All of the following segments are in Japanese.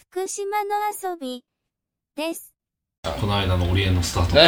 福島の遊びです。 この間のオリエンのスタート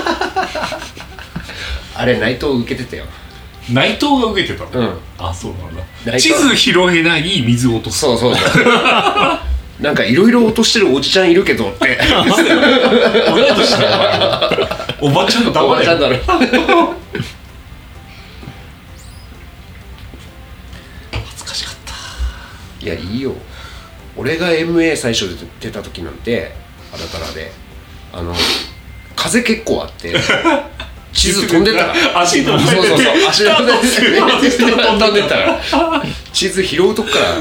あれ内藤受けてたよ。 内藤が受けてたの、うん、あ、そうなんだ。地図拾えない水を落とす。 そうそうそうなんかいろいろ落としてるおじちゃんいるけどって俺らとしてはおばちゃんのおばちゃんだろ恥ずかしかった。 いや、いいよ。俺が MA 最初で出た時なんてあらたらで風結構あって地図飛んでたから足飛んでて、 そうそうそう、足飛んでたから地図拾うとこから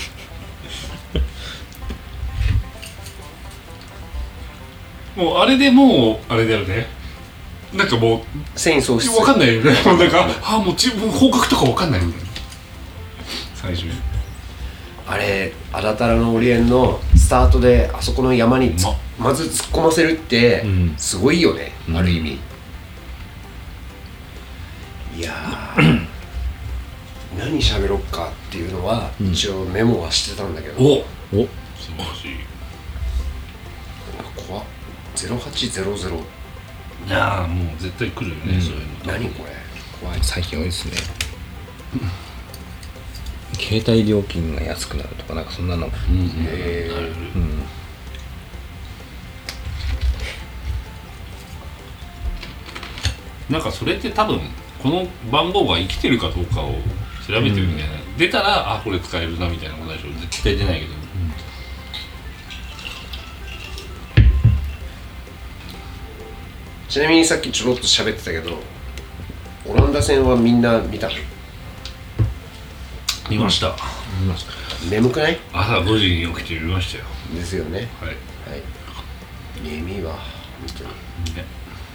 もうあれでもうあれだよね。なんかもう繊維喪失分かんないよね。もうなんかもう方角とか分かんないみたいな最初に。 あれ、あらたらのオリエンのスタートであそこの山にまず突っ込ませるってすごいよね、ある意味。いやー何喋ろっかっていうのは一応メモはしてたんだけど、 お素晴らしい。 怖っ。0800。 いやーもう絶対来るよね、そういうの。 何これ、怖い。 最近多いですね携帯料金が安くなるとかなんかそんなの。 なんかそれって多分この番号が生きてるかどうかを調べてるみたいな、出たらこれ使えるなみたいなことでしょ。絶対出ないけど、 ちなみにさっきちょろっと喋ってたけど、オランダ戦はみんな見たの？ 見ました。 眠くない？ 朝5時に起きて見ましたよ。 ですよね。 はい、はい、 眠いわ本当に、ね、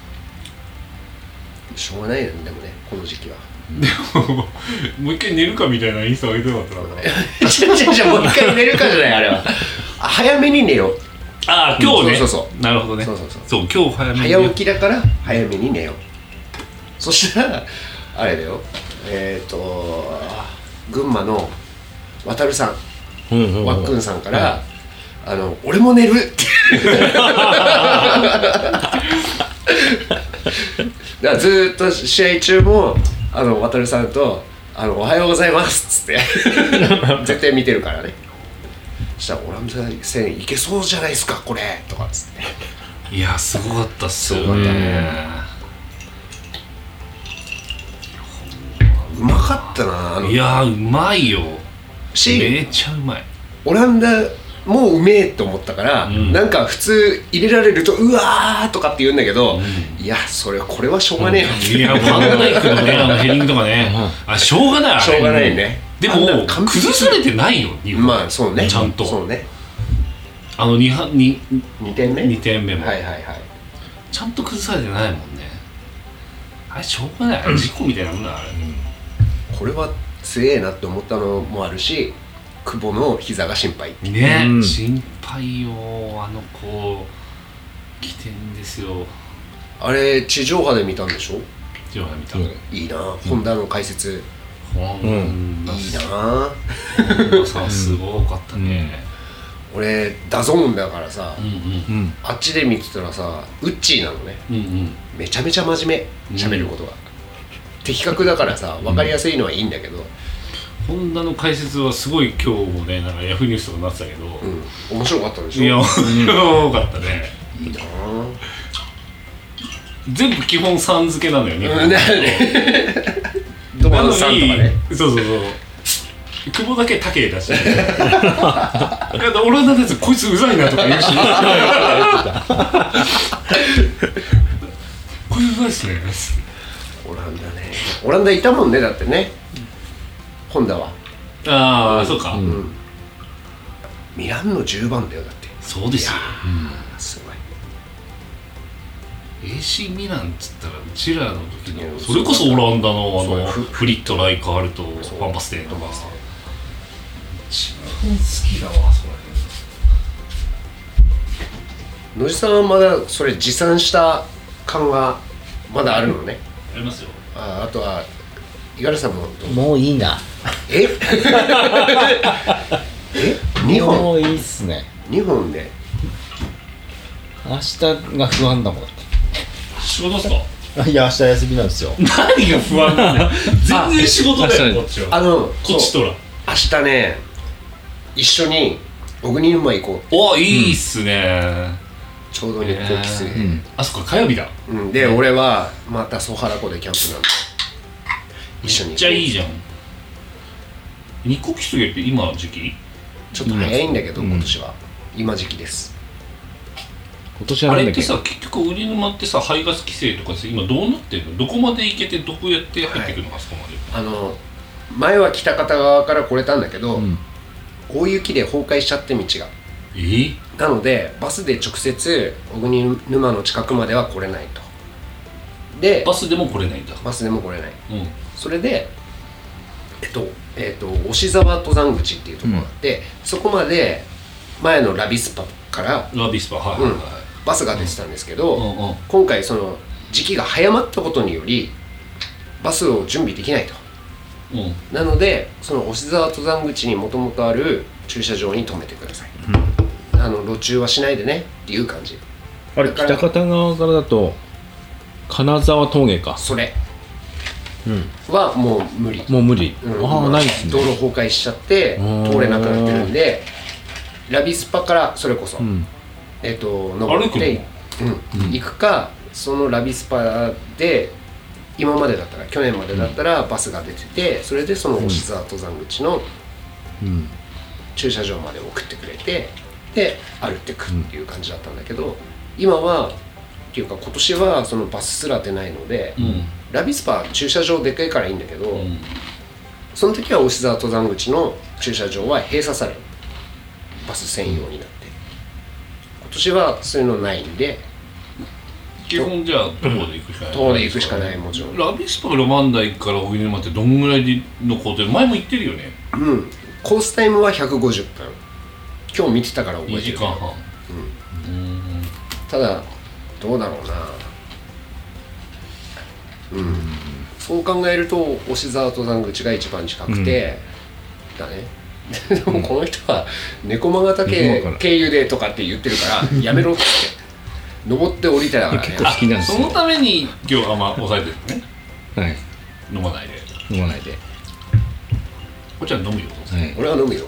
しょうがないよね。でもね、この時期はでももう一回寝るかみたいなインスタ上げてなかったのかな。 じゃもう一回寝るかじゃない、あれは早めに寝よう。 ああ、今日ね。 そうなるほどね。そう今日早めに早起きだから早めに寝よう。そしたらあれだよ、群馬の渡るさん、わっくんさんから、俺も寝るってだからずっと試合中も渡るさんとおはようございますっつって絶対見てるからね。そしたらオランダ戦いけそうじゃないですかこれとかっつって。 いや、すごかったっすよね。 すごかったね。うまかったな。 いや、うまいよ。めちゃうまい。 オランダもうめえって思ったから、なんか普通入れられるとうわーとかって言うんだけど、いやこれはしょうがねえなって。 いや、ファンダイクのね、ヘディングとかね、しょうがない。 しょうがないね。 でも崩されてないよ、日本。 まあそうね、 ちゃんと。 そうね。 2点目2点目もちゃんと崩されてないもんね。あれしょうがない。事故みたいなもんだ、あれ。 これは強えなって思ったのもあるし、久保の膝が心配ね、心配よ。あの子起点ですよ。あれ地上波で見たんでしょ？ 地上波見た。 いいな、本田の解説。いいな。 さすごかったね。 俺ダゾーンだからさ、あっちで見てたらさ、ウッチーなのね。めちゃめちゃ真面目、喋ることが的確だからさ、分かりやすいのはいいんだけど、 本田の解説はすごい。今日もね、なんかヤフーニュースとかなってたけど、 面白かったでしょ？ いや、面白かったね。 いいな。 全部基本さん付けなのよね。 ドマンさんとかね。 そう久保だけタケだし、オランダのやつこいつうざいなとか言うしこれうざいっすね。 オランダね。オランダいたもんね、だってね、ホンダは。 ああ、そうか。 ミランの10番だよ、だって。 そうですよ。 すごい。 AC ミランっつったらうちらの時のそれこそオランダのフリット・ライカールとファンバステンとか一番好きだわ、それ。 野地さんはまだそれ持参した感がまだあるのね。 ありますよ。 あとは五十嵐さんももういいな。 2本もういいっすね。 2本で明日が不安だもん。 仕事ですか？ いや、明日休みなんですよ。 何が不安なんだよ。全然仕事だよ、 あこっちは。こっちとら。 明日ね一緒に小国沼行こう。 お、いいっすね。 ちょうど日光キスで、 あそこ火曜日だ。 で、俺はまたソハラ湖でキャンプなんで一緒にめっ行こう。 ちゃいいじゃん。日光キスゲって今時期？ ちょっと早いんだけど、今年は今時期です。 今年はなんだっけ？ あれってさ、結局売沼ってさ、排ガス規制とかさ、今どうなってるの？どこまで行けてどうやって入ってくるの？あそこまで。 前は北方側から来れたんだけど、大雪で崩壊しちゃって道が。なのでバスで直接小国沼の近くまでは来れないと。でバスでも来れないんだ。 バスでも来れない、それで押沢登山口っていうところがあって、そこまで前のラビスパからバスが出てたんですけど、今回その時期が早まったことによりバスを準備できないと、なのでその押沢登山口にもともとある駐車場に止めてください、路駐はしないでねっていう感じ。 あれ、北方側からだと金沢峠か。 それはもう無理。 もう無理。ないですね。 道路崩壊しちゃって通れなくなってるんで、ラビスパからそれこそ、登って行くか、そのラビスパで今までだったら、去年までだったらバスが出てて、それでその押沢登山口の駐車場まで送ってくれて、で歩ってくっていう感じだったんだけど、今はっていうか今年はそのバスすら出ないので、ラビスパ駐車場でっかいからいいんだけど、その時は押沢登山口の駐車場は閉鎖される、バス専用になって、今年はそういうのないんで、 基本じゃあ徒歩で行くしかない。 徒歩で行くしかない。もちろんラビスパから万代から小国沼ってどんぐらいの工程？前も行ってるよね。 コースタイムは150分。今日見てたから覚えてる。 2時間半。 ただどうだろうな、そう考えると押沢登山口が一番近くて、だね。でもこの人は猫間ヶ岳経由でとかって言ってるからやめろって登って降りてだからね。 結構好きなんですよ。 そのために今日抑えてるね。 はい。 飲まないで。こっちは飲むよ。 俺は飲むよ。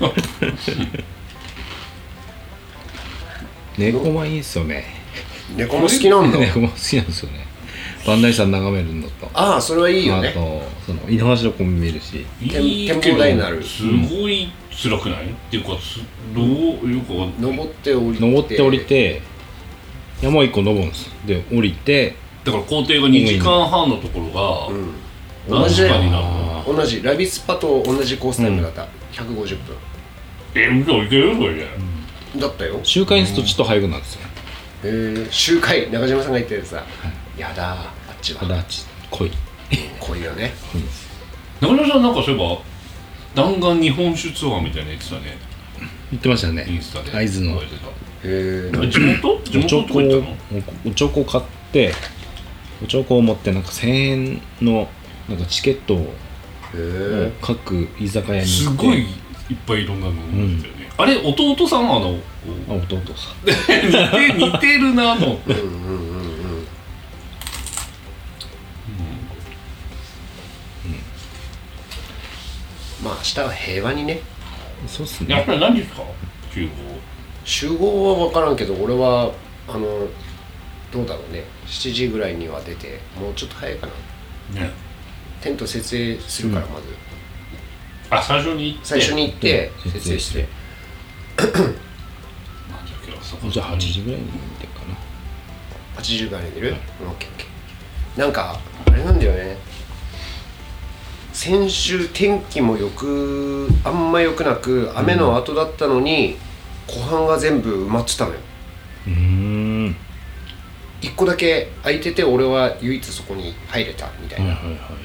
猫間いいっすよね。 猫も好きなんだ。 猫間好きなんですよね。磐梯山眺めるのと。 ああ、それはいいよね。 あとその井の橋の湖見えるし。 展望台になる。 すごい辛くない？っていうかどういうか登って降りて山一個登るんです。で降りて。 だから工程が2時間半のところが何時間になるの？ 同じラビスパと同じコースタイムだった。150分。 じゃあいけるよそれで。 だったよ。 周回にするとちょっと早くなるんですよ。 周回、中島さんが言ってるさ、やだあっちは。 あっち濃いよね。 中島さんなんかそういえば弾丸日本酒ツアーみたいなやつだね。 言ってましたね。 インスタで。 会津の。 地元どこ行ったの？ おちょこ買って、おちょこを持ってなんか1000円のなんかチケットを各居酒屋に行って。 すごいいっぱいいろんなの飲んでたよね。あれ弟さんは弟さん似てるなと思って。 まあ明日は平和にね。 そうっすね。 やっぱり何ですか？ 集合は分からんけど、俺はどうだろうね、7時ぐらいには出て、もうちょっと早いかな、ね、テント設営するから、まず、 最初に行って設営してじゃあ8時ぐらいに出るかな。 8時ぐらいに出る？オッケー。なんかあれなんだよね、先週天気もあんま良くなく雨の後だったのに、湖畔が全部埋まってたのよ。1個だけ空いてて、俺は唯一そこに入れたみたいな。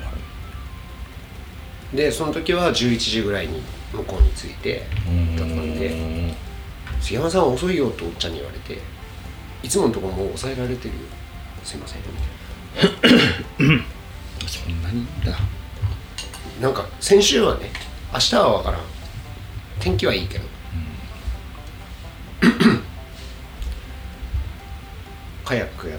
でその時は11時ぐらいに向こうに着いてだったんで、杉山さん遅いよとおっちゃんに言われて、いつものところもう抑えられてるよ、すいませんみたいな。 そんなにだ。 なんか先週はね、明日は分からん、天気はいいけど、 カヤックやって、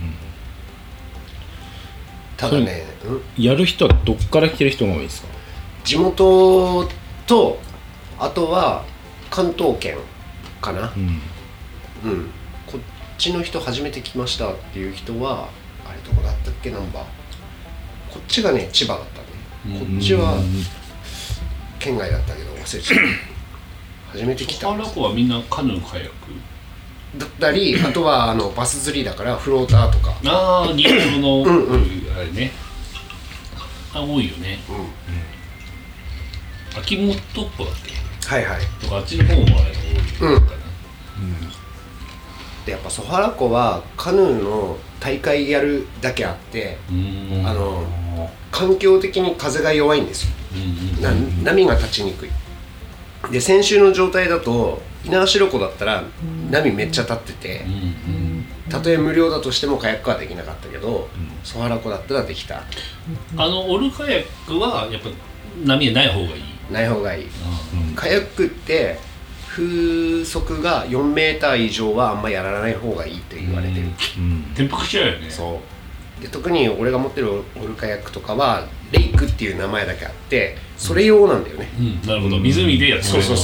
ただね、 やる人はどっから来てる人が多いですか？ 地元とあとは関東圏かな、こっちの人初めて来ましたっていう人はあれどこだったっけ、ナンバーこっちがね千葉だったね、こっちは県外だったけど忘れちゃった初めて来た。 ソファラ湖はみんなカヌーカヤックだったり、あとはバス釣りだからフローターとか、 ああ、日本のあれね、多いよね。秋元湖だっけ？ はいはい。 とかあっちの方もあれ多いかな。 でやっぱソファラ湖はカヌーの大会やるだけあって、環境的に風が弱いんですよ。波が立ちにくい。で先週の状態だと猪苗代湖だったら波めっちゃ立ってて、たとえ無料だとしてもカヤックはできなかったけど、ソファラ湖だったらできた。 オルカヤックはやっぱ波がない方がいい。 ない方がいい。カヤックって風速が4メーター以上はあんまやらない方がいいと言われてる。 転覆しちゃうよね。 そうで特に俺が持ってるオルカヤックとかはレイクっていう名前だけあってそれ用なんだよね。 なるほど、湖でやってくれる。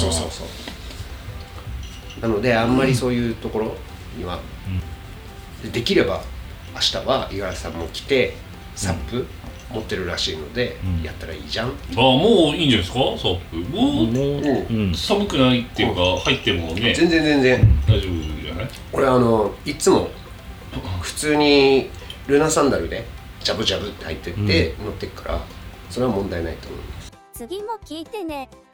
そうなのであんまりそういうところには、できれば明日は五十嵐さんも来てサップ持ってるらしいので、やったらいいじゃん。 もういいんじゃないですか、サップ。もう寒くないっていうか、入ってもね、 全然大丈夫じゃない？ 俺いつも普通にルナサンダルでジャブジャブって入ってって乗ってくから、それは問題ないと思います。 次も聞いてね。